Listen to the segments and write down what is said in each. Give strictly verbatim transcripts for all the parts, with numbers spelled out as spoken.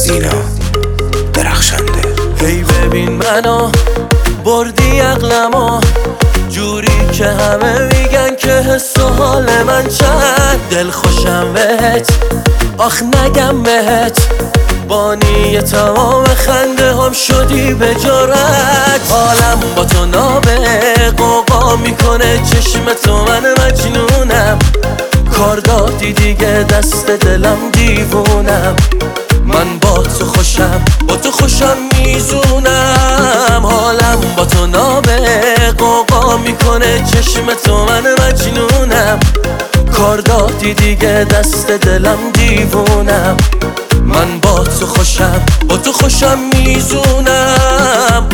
سینا درخشنده. هی ببین منو بردی عقلمو جوری که همه میگن که حس و حال من چند دل خوشم بهت، آخ نگم بهت بانی تمام خنده هم شدی به جرأت. حالم با تو نابه قوقا میکنه چشم تو، من مجنونم کار دادی دیگه دست دلم دیوونم. من با تو خوشم با تو خوشم میزونم. حالم با تو نابه قوقا میکنه چشم تو، من مجنونم کار دادی دیگه دست دلم دیوونم. من با تو خوشم با تو خوشم میزونم.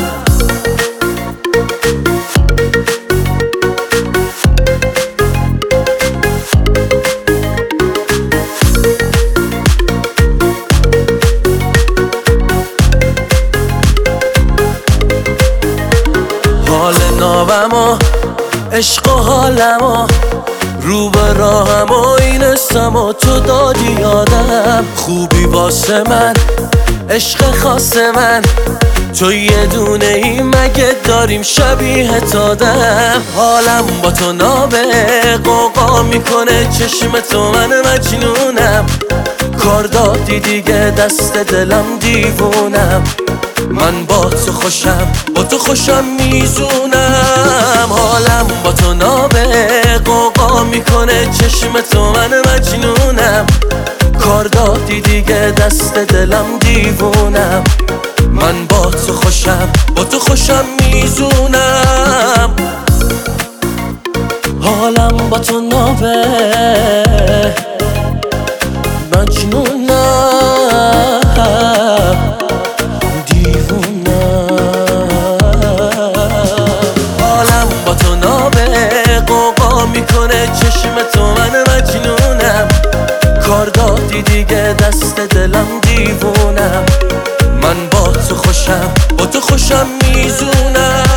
حال نابم و عشق و حالم و رو به راهم و این اسم و تو دادی یادم. خوبی واسه من عشق خاص من، تو یه دونه ای مگه داریم شبیه تادم. حالم با تو نابه قوقا میکنه چشم تو، من مجنونم کار دادی دیگه دست دلم دیوونم. من با تو خوشم با تو خوشم میزونم. حالم با تو نابه قوقا میکنه چشم تو، من مجنونم کار دادی دیگه دست دلم دیوونم. من با تو خوشم با تو خوشم میزونم. حالم با تو نابه مجنونم میکنه چشم تو، من مجنونم کار دادی دیگه دست دلم دیوونم. من با تو خوشم با تو خوشم میزونم.